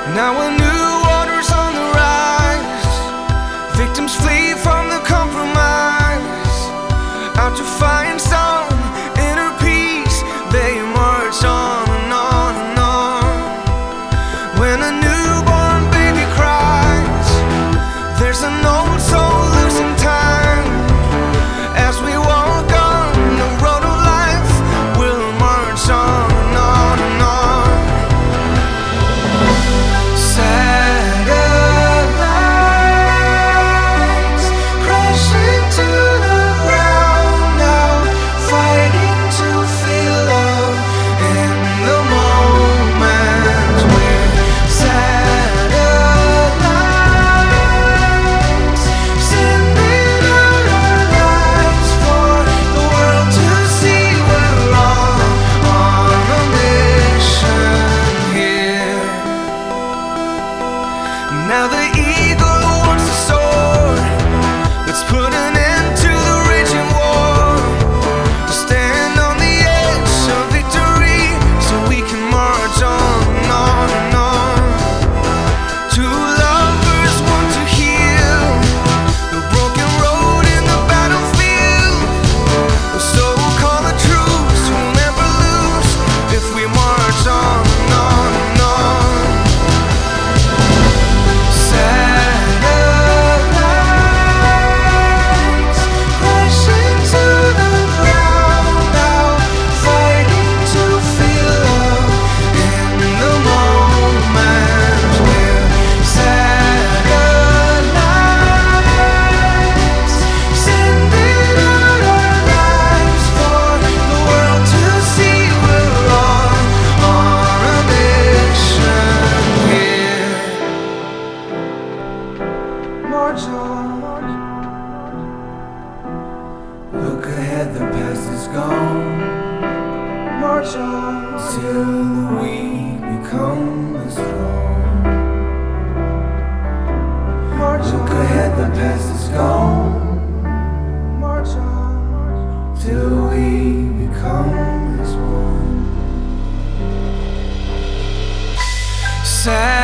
Now a new order's on the rise. Victims flee from the compromise. Out to find some inner peace, they march on and on and on. When a newborn baby cries, there's an old soul losing time. As we walk on the road of life, we'll march on and on and on. Satellites crashing to the ground now, fighting to feel love in the moment. We're satellites sending out our lives for the world to see. We're all on a mission here. Now the eagle wants to soar. Let's put an end to the raging war. To stand on the edge of victory, so we can march on and on and on. Two lovers want to heal the broken road in the battlefield. So we'll call a truce, we'll never lose if we march on and on and on. Satellites crashing to the ground now, fighting to feel love in the moment. We're satellites sending out our lives for the world to see. We're all on a mission here. March on. Look ahead, the past is gone. March on till we become as strong. March Look ahead, the past is gone. March on till we become as one.